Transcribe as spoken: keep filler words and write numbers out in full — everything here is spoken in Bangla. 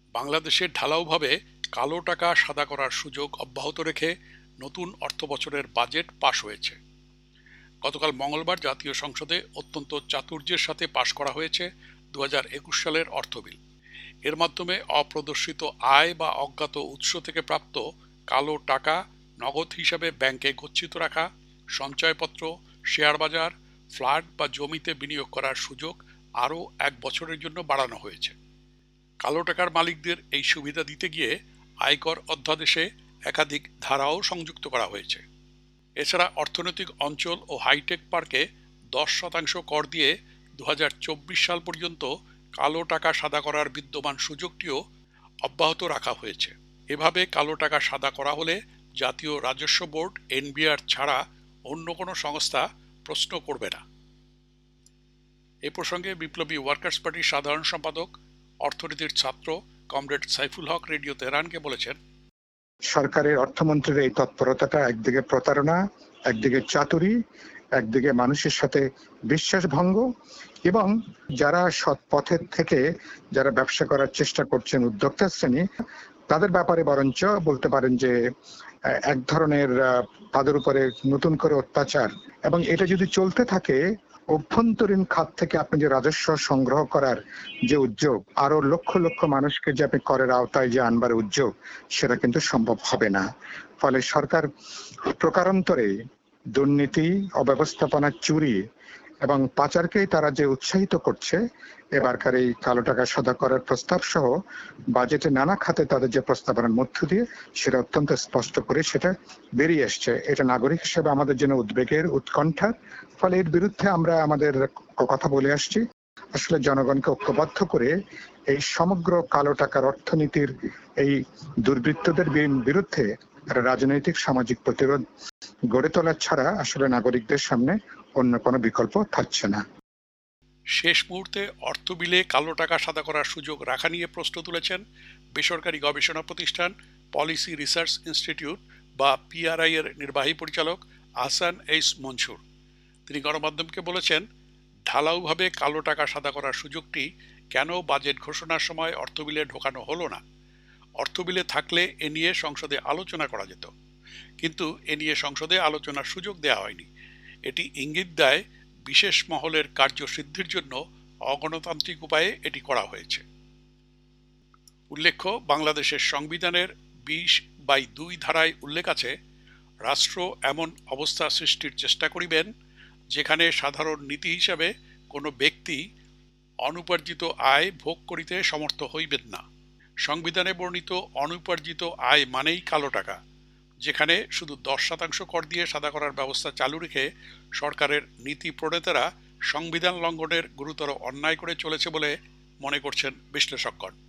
বাংলাদেশে ঢালাওভাবে কালো টাকা সাদা করার সুযোগ অব্যাহত রেখে নতুন অর্থবছরের বাজেট পাশ হয়েছে। গতকাল মঙ্গলবার জাতীয় সংসদে অত্যন্ত চাতুর্যের সাথে পাশ করা হয়েছে দু হাজার একুশ সালের অর্থ বিল। এর মাধ্যমে অপ্রদর্শিত আয় বা অজ্ঞাত উৎস থেকে প্রাপ্ত কালো টাকা নগদ হিসাবে ব্যাংকে গচ্ছিত রাখা, সঞ্চয়পত্র, শেয়ার বাজার, ফ্ল্যাট বা জমিতে বিনিয়োগ করার সুযোগ আরও এক বছরের জন্য বাড়ানো হয়েছে। কালো টাকার মালিকদের এই সুবিধা দিতে গিয়ে আয়কর অধ্যাদেশে একাধিক ধারাও সংযুক্ত করা হয়েছে। এছাড়া অর্থনৈতিক অঞ্চল ও হাইটেক পার্কে দশ শতাংশ কর দিয়ে দু হাজার চব্বিশ সাল পর্যন্ত কালো টাকা সাদা করার বিদ্যমান সুযোগটিও অব্যাহত রাখা হয়েছে। এভাবে কালো টাকা সাদা করা হলে জাতীয় রাজস্ব বোর্ড এনবিআর ছাড়া অন্য কোনো সংস্থা প্রশ্ন করবে না। এ প্রসঙ্গে বিপ্লবী ওয়ার্কার্স পার্টির সাধারণ সম্পাদক, অর্থনীতির ছাত্র কমরেড সাইফুল হক রেডিও তেহরানকে বলেছেন, সরকারের অর্থমন্ত্রীর এই তৎপরতাটা একদিকে প্রতারণা, একদিকে চাতুরি, একদিকে মানুষের সাথে বিশ্বাস ভঙ্গ, এবং যারা সৎ পথের থেকে যারা ব্যবসা করার চেষ্টা করছেন উদ্যোক্তা শ্রেণী, তাদের ব্যাপারে বরঞ্চ বলতে পারেন যে এক ধরনের তাদের উপরে নতুন করে অত্যাচার। এবং এটা যদি চলতে থাকে, অভ্যন্তরীণ খাত থেকে আপনি যে রাজস্ব সংগ্রহ করার যে উদ্যোগ, আরো লক্ষ লক্ষ মানুষকে যে আপনি করের আওতায় যে আনবার উদ্যোগ, সেটা কিন্তু সম্ভব হবে না। ফলে সরকার প্রকারান্তরে দুর্নীতি, অব্যবস্থাপনা, চুরি এবং পাচারকেই তারা যে উৎসাহিত করছে, এবারকার এই কালো টাকা সাদা করার প্রস্তাব সহ বাজেটে নানা খাতে তাদের যে প্রস্তাবনার মধ্য দিয়ে সেটা অত্যন্ত স্পষ্ট করে সেটা বেরিয়ে এসছে। এটা নাগরিক হিসেবে আমাদের জন্য উদ্বেগের, উৎকণ্ঠার। ফলে এর বিরুদ্ধে আমরা আমাদের কথা বলে আসছি। আসলে জনগণকে ঐক্যবদ্ধ করে এই সমগ্র কালো টাকার অর্থনীতির এই দুর্বৃত্তদের বিরুদ্ধে রাজনৈতিক সামাজিক প্রতিরোধ গড়ে তোলা ছাড়া আসলে নাগরিকদের সামনে অন্য কোনো বিকল্প থাকছে না। শেষ মুহূর্তে অর্থ বিলে কালো টাকা সাদা করার সুযোগ রাখা নিয়ে প্রশ্ন তুলেছেন বেসরকারি গবেষণা প্রতিষ্ঠান পলিসি রিসার্চ ইনস্টিটিউট বা পিআরআই এর নির্বাহী পরিচালক আহসান এইস মনসুর। তিনি গণমাধ্যমকে বলেছেন, ঢালাওভাবে কালো টাকা সাদা করার সুযোগটি কেন বাজেট ঘোষণার সময় অর্থ বিলে ঢোকানো হলো না? অর্থ বিলে থাকলে এ নিয়ে সংসদে আলোচনা করা যেত, কিন্তু এ নিয়ে সংসদে আলোচনার সুযোগ দেওয়া হয়নি। এটি ইঙ্গিত দেয় বিশেষ মহলের কার্যসিদ্ধির জন্য অগণতান্ত্রিক উপায়ে এটি করা হয়েছে। উল্লেখ্য, বাংলাদেশের সংবিধানের বিশ বাই দুই ধারায় উল্লেখ আছে, রাষ্ট্র এমন অবস্থা সৃষ্টির চেষ্টা করিবেন যেখানে সাধারণ নীতি হিসাবে কোনো ব্যক্তি অনুপার্জিত আয় ভোগ করিতে সমর্থ হইবেন না। সংবিধানে বর্ণিত অনুপার্জিত আয় মানেই কালো টাকা, যেখানে শুধু দশ শতাংশ কর দিয়ে সাদা করার ব্যবস্থা চালু রেখে সরকারের নীতি প্রণেতারা সংবিধান লঙ্ঘনের গুরুতর অন্যায় করে চলেছে বলে মনে করছেন বিশ্লেষকগণ।